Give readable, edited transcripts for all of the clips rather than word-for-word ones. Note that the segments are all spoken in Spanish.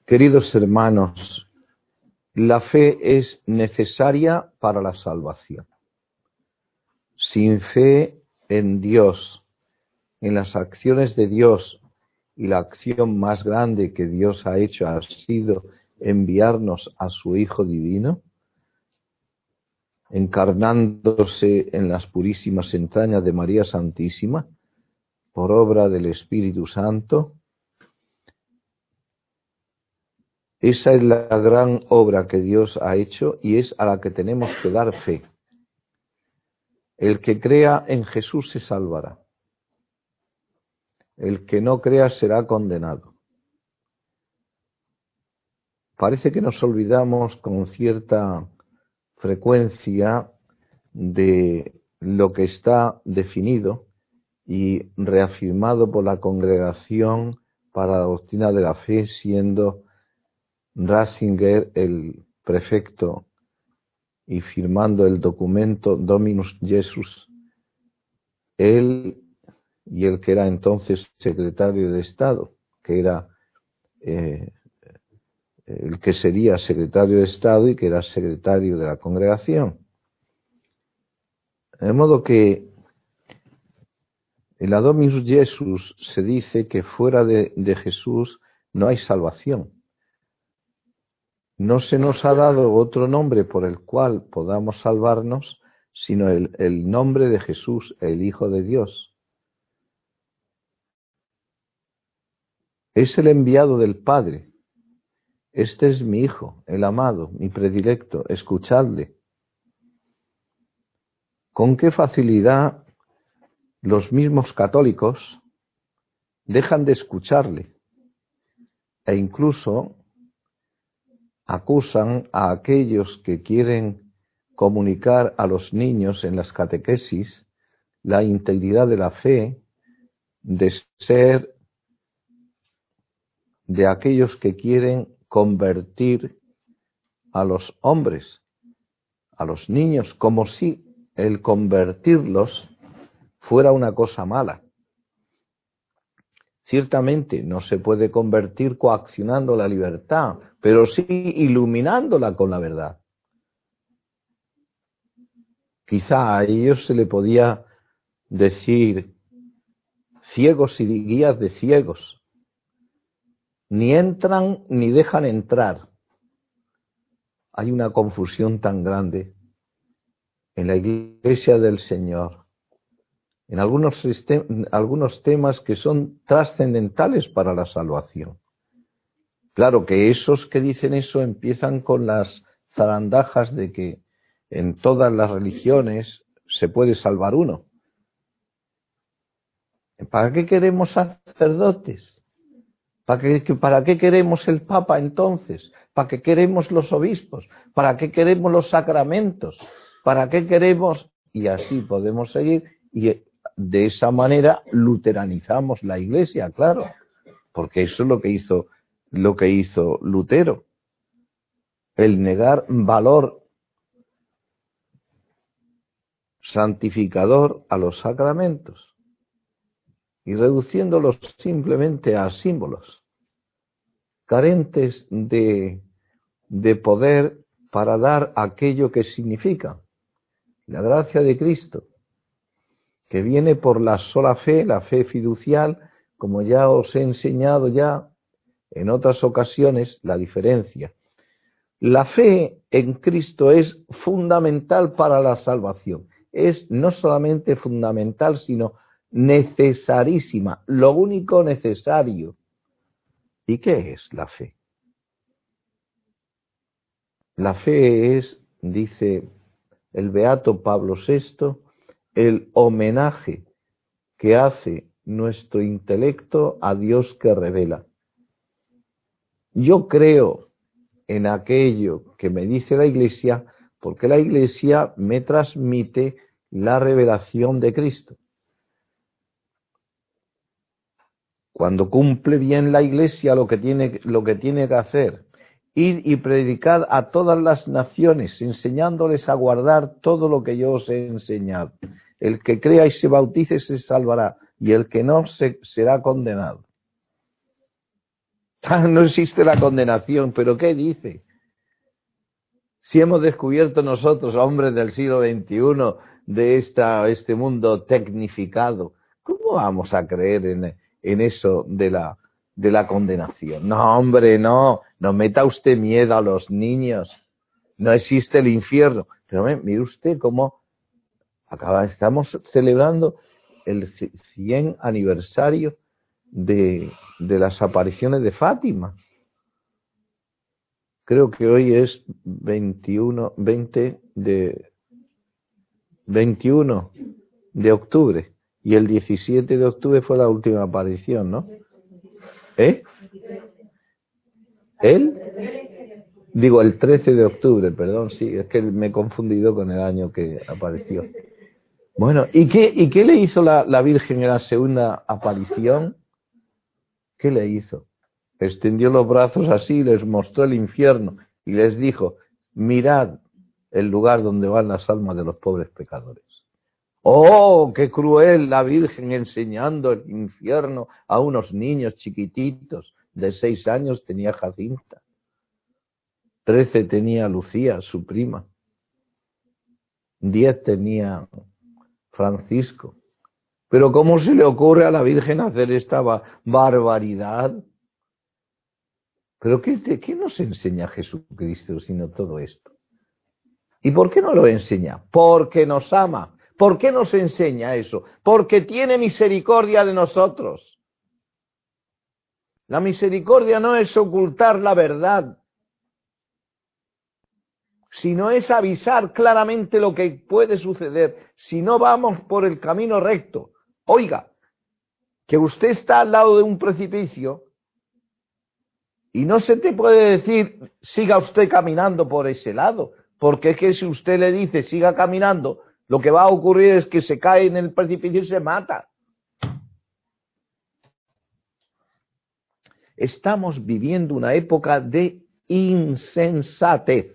Queridos hermanos, la fe es necesaria para la salvación. Sin fe en Dios, en las acciones de Dios, y la acción más grande que Dios ha hecho ha sido enviarnos a su Hijo Divino, encarnándose en las purísimas entrañas de María Santísima, por obra del Espíritu Santo. Esa es la gran obra que Dios ha hecho y es a la que tenemos que dar fe. El que crea en Jesús se salvará. El que no crea será condenado. Parece que nos olvidamos con cierta frecuencia de lo que está definido y reafirmado por la Congregación para la Doctrina de la Fe, siendo Ratzinger el prefecto y firmando el documento Dominus Jesus, él y el que era entonces secretario de Estado, que era el que sería secretario de Estado y que era secretario de la Congregación. De modo que en la Dominus Jesus se dice que fuera de Jesús no hay salvación. No se nos ha dado otro nombre por el cual podamos salvarnos, sino el nombre de Jesús, el Hijo de Dios. Es el enviado del Padre. Este es mi Hijo, el amado, mi predilecto, escuchadle. Con qué facilidad los mismos católicos dejan de escucharle e incluso acusan a aquellos que quieren comunicar a los niños en las catequesis la integridad de la fe de ser de aquellos que quieren convertir a los hombres, a los niños, como si el convertirlos fuera una cosa mala. Ciertamente no se puede convertir coaccionando la libertad, pero sí iluminándola con la verdad. Quizá a ellos se le podía decir ciegos y guías de ciegos. Ni entran ni dejan entrar. Hay una confusión tan grande en la Iglesia del Señor, en algunos temas que son trascendentales para la salvación. Claro que esos que dicen eso empiezan con las zarandajas de que en todas las religiones se puede salvar uno. ¿Para qué queremos sacerdotes? ¿Para qué queremos el Papa entonces? ¿Para qué queremos los obispos? ¿Para qué queremos los sacramentos? ¿Para qué queremos? Y así podemos seguir, y de esa manera luteranizamos la Iglesia, claro, porque eso es lo que hizo Lutero, el negar valor santificador a los sacramentos y reduciéndolos simplemente a símbolos carentes de poder para dar aquello que significa la gracia de Cristo, que viene por la sola fe, la fe fiducial, como ya os he enseñado ya en otras ocasiones la diferencia. La fe en Cristo es fundamental para la salvación. Es no solamente fundamental, sino necesarísima, lo único necesario. ¿Y qué es la fe? La fe es, dice el beato Pablo VI, el homenaje que hace nuestro intelecto a Dios que revela. Yo creo en aquello que me dice la Iglesia, porque la Iglesia me transmite la revelación de Cristo. Cuando cumple bien la Iglesia lo que tiene que hacer, ir y predicar a todas las naciones, enseñándoles a guardar todo lo que yo os he enseñado. El que crea y se bautice se salvará, y el que no será condenado. No existe la condenación, pero ¿qué dice? Si hemos descubierto nosotros, hombres del siglo XXI, de este mundo tecnificado, ¿cómo vamos a creer en eso de la condenación? No, hombre, no meta usted miedo a los niños, no existe el infierno. Pero mire usted cómo estamos celebrando el 100 aniversario de las apariciones de Fátima. Creo que hoy es 21 de octubre y el 17 de octubre fue la última aparición, ¿no? Digo, el 13 de octubre, perdón, sí, es que me he confundido con el año que apareció. Bueno, ¿y qué le hizo la Virgen en la segunda aparición? ¿Qué le hizo? Extendió los brazos así, les mostró el infierno y les dijo: mirad el lugar donde van las almas de los pobres pecadores. ¡Oh, qué cruel la Virgen enseñando el infierno a unos niños chiquititos! De 6 años tenía Jacinta, 13 tenía Lucía, su prima, 10 tenía Francisco. Pero ¿cómo se le ocurre a la Virgen hacer esta barbaridad? ¿Pero qué nos enseña Jesucristo sino todo esto? ¿Y por qué no lo enseña? Porque nos ama. ¿Por qué nos enseña eso? Porque tiene misericordia de nosotros. La misericordia no es ocultar la verdad, sino es avisar claramente lo que puede suceder si no vamos por el camino recto. Oiga, que usted está al lado de un precipicio y no se te puede decir siga usted caminando por ese lado, porque es que si usted le dice siga caminando, lo que va a ocurrir es que se cae en el precipicio y se mata. Estamos viviendo una época de insensatez.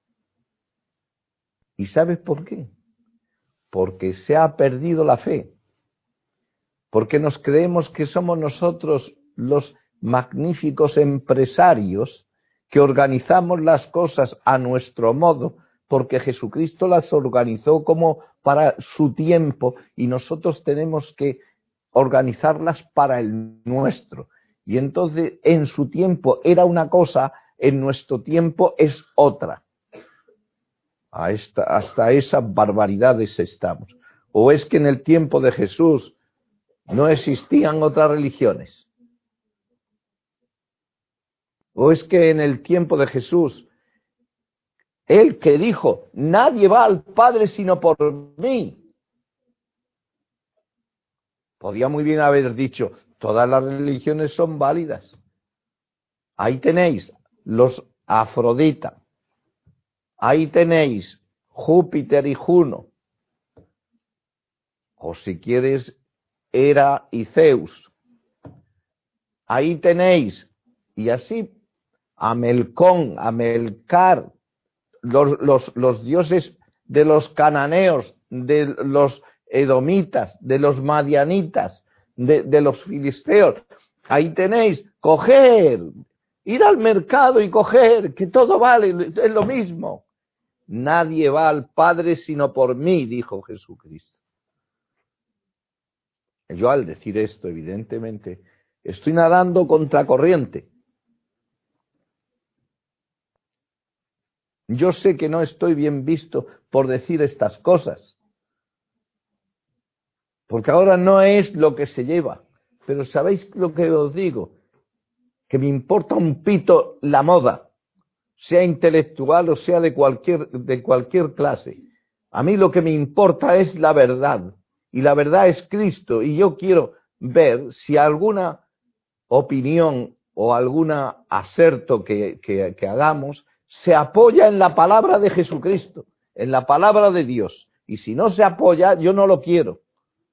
¿Y sabes por qué? Porque se ha perdido la fe. Porque nos creemos que somos nosotros los magníficos empresarios que organizamos las cosas a nuestro modo, porque Jesucristo las organizó como para su tiempo y nosotros tenemos que organizarlas para el nuestro. Y entonces en su tiempo era una cosa, en nuestro tiempo es otra. Hasta esas barbaridades estamos. ¿O es que en el tiempo de Jesús no existían otras religiones? ¿O es que en el tiempo de Jesús, él que dijo, nadie va al Padre sino por mí, podía muy bien haber dicho, todas las religiones son válidas? Ahí tenéis los Afrodita, ahí tenéis Júpiter y Juno, o si quieres, Hera y Zeus. Ahí tenéis, y así, a Melcón, a Melcar, los dioses de los cananeos, de los edomitas, de los madianitas, de los filisteos. Ahí tenéis, coger, ir al mercado y coger, que todo vale, es lo mismo. Nadie va al Padre sino por mí, dijo Jesucristo. Yo al decir esto, evidentemente, estoy nadando contracorriente. Yo sé que no estoy bien visto por decir estas cosas, porque ahora no es lo que se lleva. Pero ¿sabéis lo que os digo? Que me importa un pito la moda, sea intelectual o sea de cualquier clase. A mí lo que me importa es la verdad, y la verdad es Cristo, y yo quiero ver si alguna opinión o algún aserto que hagamos se apoya en la palabra de Jesucristo, en la palabra de Dios. Y si no se apoya, yo no lo quiero.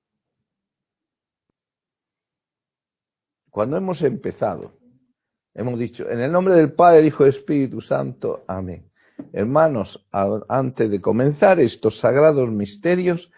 Cuando hemos empezado, hemos dicho, en el nombre del Padre, del Hijo y del Espíritu Santo, amén. Hermanos, antes de comenzar estos sagrados misterios,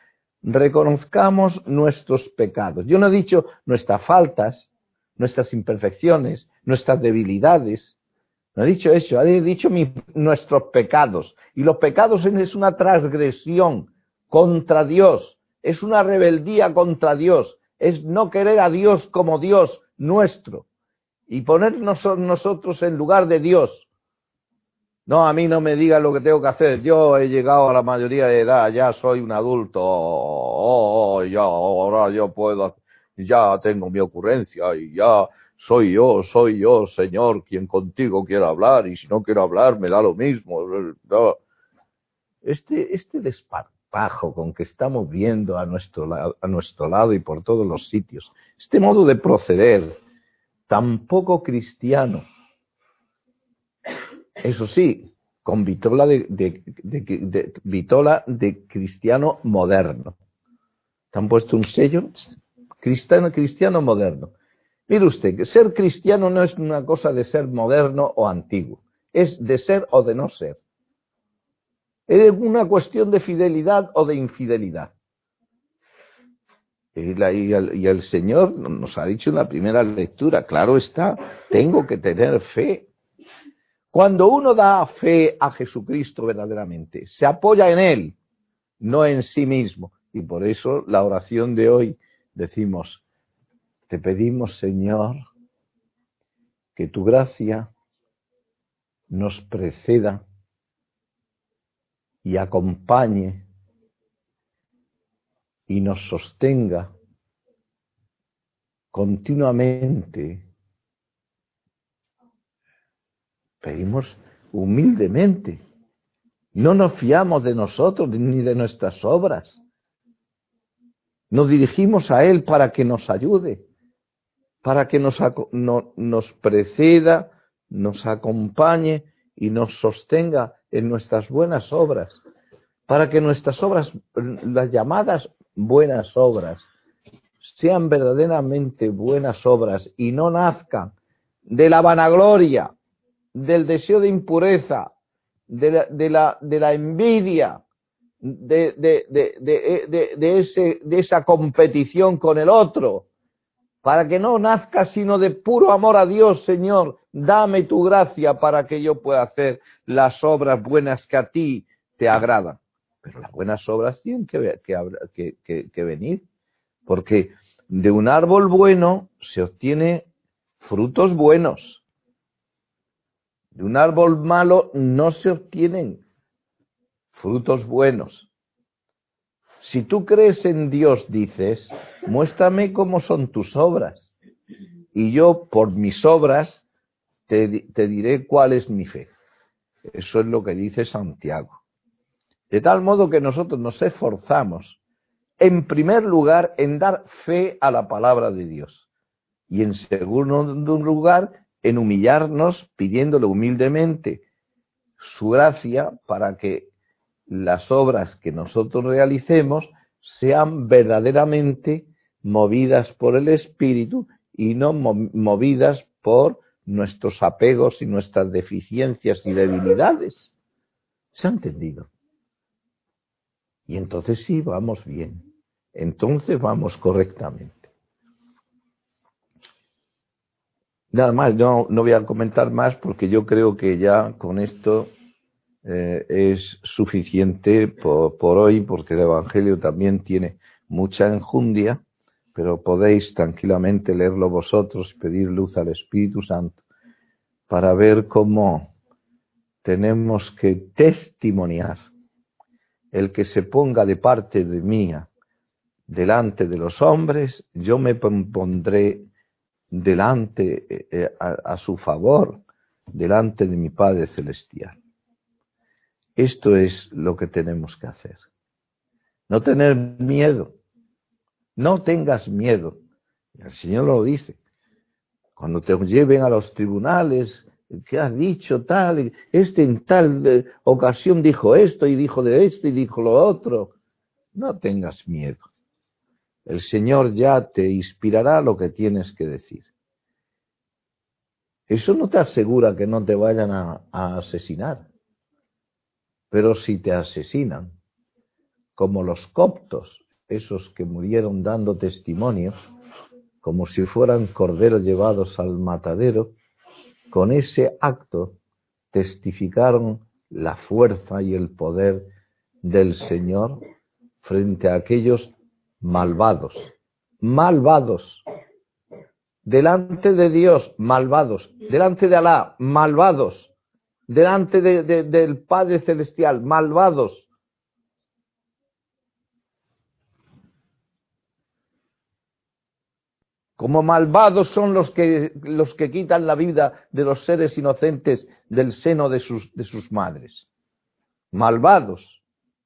reconozcamos nuestros pecados. Yo no he dicho nuestras faltas, nuestras imperfecciones, nuestras debilidades. No ha dicho eso, ha dicho nuestros pecados. Y los pecados es una transgresión contra Dios, es una rebeldía contra Dios, es no querer a Dios como Dios nuestro y ponernos nosotros en lugar de Dios. No, a mí no me digan lo que tengo que hacer, yo he llegado a la mayoría de edad, ya soy un adulto, ya, ahora yo puedo, ya tengo mi ocurrencia y ya soy yo, Señor, quien contigo quiero hablar, y si no quiero hablar me da lo mismo. No. Este desparpajo con que estamos viendo a nuestro lado y por todos los sitios, este modo de proceder tan poco cristiano, eso sí, con vitola vitola de cristiano moderno. ¿Te han puesto un sello? Cristiano moderno. Mire usted, que ser cristiano no es una cosa de ser moderno o antiguo, es de ser o de no ser. Es una cuestión de fidelidad o de infidelidad. Y el Señor nos ha dicho en la primera lectura, claro está, tengo que tener fe. Cuando uno da fe a Jesucristo verdaderamente, se apoya en Él, no en sí mismo. Y por eso la oración de hoy decimos, te pedimos, Señor, que tu gracia nos preceda y acompañe y nos sostenga continuamente. Pedimos humildemente. No nos fiamos de nosotros ni de nuestras obras. Nos dirigimos a Él para que nos ayude, para que nos preceda, nos acompañe y nos sostenga en nuestras buenas obras, para que nuestras obras, las llamadas buenas obras, sean verdaderamente buenas obras y no nazcan de la vanagloria, del deseo de impureza, de la envidia, de esa competición con el otro, para que no nazca sino de puro amor a Dios. Señor, dame tu gracia para que yo pueda hacer las obras buenas que a ti te agradan. Pero las buenas obras tienen que venir, porque de un árbol bueno se obtiene frutos buenos. De un árbol malo no se obtienen frutos buenos. Si tú crees en Dios, dices, muéstrame cómo son tus obras, y yo por mis obras te diré cuál es mi fe. Eso es lo que dice Santiago. De tal modo que nosotros nos esforzamos, en primer lugar, en dar fe a la palabra de Dios, y en segundo lugar, en humillarnos, pidiéndole humildemente su gracia para que las obras que nosotros realicemos sean verdaderamente movidas por el Espíritu y no movidas por nuestros apegos y nuestras deficiencias y debilidades. ¿Se ha entendido? Y entonces sí, vamos bien. Entonces vamos correctamente. Nada más, no voy a comentar más porque yo creo que ya con esto es suficiente por hoy, porque el Evangelio también tiene mucha enjundia, pero podéis tranquilamente leerlo vosotros y pedir luz al Espíritu Santo para ver cómo tenemos que testimoniar. El que se ponga de parte de mía delante de los hombres, yo me pondré delante a su favor, delante de mi Padre Celestial. Esto es lo que tenemos que hacer. No tener miedo. No tengas miedo. El Señor lo dice. Cuando te lleven a los tribunales, que has dicho tal, en tal ocasión dijo esto y dijo de esto y dijo lo otro. No tengas miedo. El Señor ya te inspirará lo que tienes que decir. Eso no te asegura que no te vayan a asesinar. Pero si te asesinan, como los coptos, esos que murieron dando testimonio, como si fueran corderos llevados al matadero, con ese acto testificaron la fuerza y el poder del Señor frente a aquellos malvados, delante de Dios, malvados, delante de Alá, malvados, delante del Padre Celestial, malvados. Como malvados son los que quitan la vida de los seres inocentes del seno de sus madres. Malvados.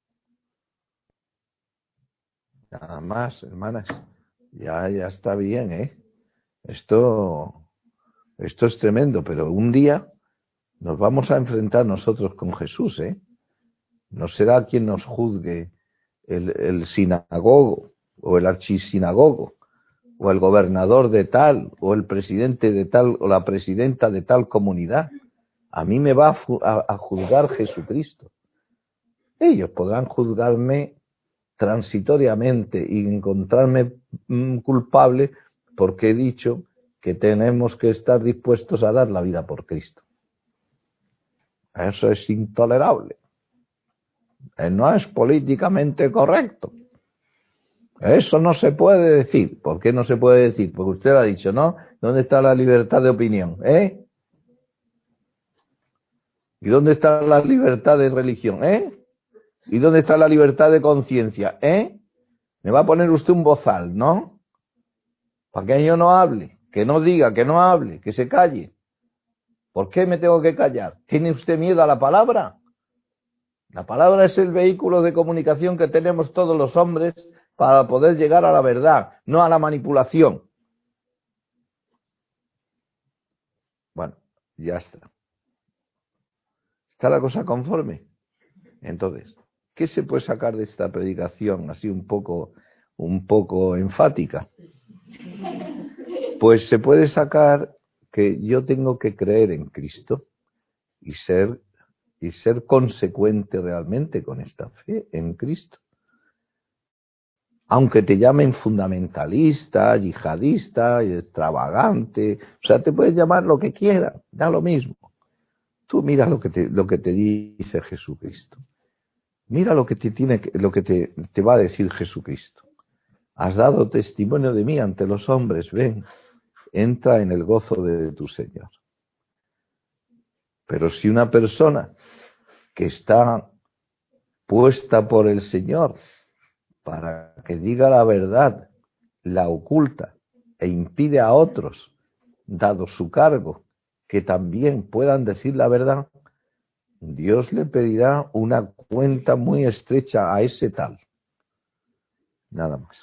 Nada más, hermanas. Ya está bien, ¿eh? Esto es tremendo, pero un día nos vamos a enfrentar nosotros con Jesús, ¿eh? No será quien nos juzgue el sinagogo o el archisinagogo, o el gobernador de tal, o el presidente de tal, o la presidenta de tal comunidad. A mí me va a juzgar Jesucristo. Ellos podrán juzgarme transitoriamente y encontrarme culpable porque he dicho que tenemos que estar dispuestos a dar la vida por Cristo. Eso es intolerable. No es políticamente correcto. Eso no se puede decir. ¿Por qué no se puede decir? Porque usted lo ha dicho, ¿no? ¿Dónde está la libertad de opinión? ¿Y dónde está la libertad de religión? ¿Y dónde está la libertad de conciencia? Me va a poner usted un bozal, ¿no? Para que yo no hable, que no diga, que no hable, que se calle. ¿Por qué me tengo que callar? ¿Tiene usted miedo a la palabra? La palabra es el vehículo de comunicación que tenemos todos los hombres para poder llegar a la verdad, no a la manipulación. Bueno, ya está. ¿Está la cosa conforme? Entonces, ¿qué se puede sacar de esta predicación así un poco enfática? Pues se puede sacar que yo tengo que creer en Cristo y ser consecuente realmente con esta fe en Cristo. Aunque te llamen fundamentalista, yihadista, extravagante, o sea, te puedes llamar lo que quieras, da lo mismo. Tú mira lo que te dice Jesucristo. Mira lo que te va a decir Jesucristo. Has dado testimonio de mí ante los hombres, ven, entra en el gozo de tu Señor. Pero si una persona que está puesta por el Señor para que diga la verdad, la oculta e impide a otros, dado su cargo, que también puedan decir la verdad, Dios le pedirá una cuenta muy estrecha a ese tal. Nada más.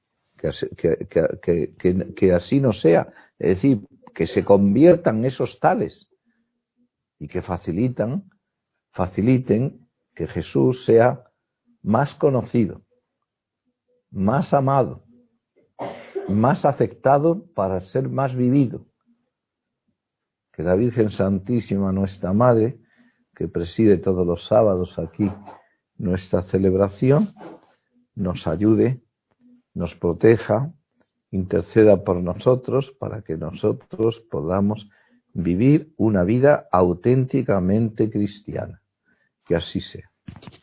Que así no sea. Es decir, que se conviertan esos tales y que faciliten que Jesús sea más conocido, más amado, más aceptado para ser más vivido. Que la Virgen Santísima, nuestra Madre, que preside todos los sábados aquí nuestra celebración, nos ayude, nos proteja, interceda por nosotros para que nosotros podamos vivir una vida auténticamente cristiana. Que así sea.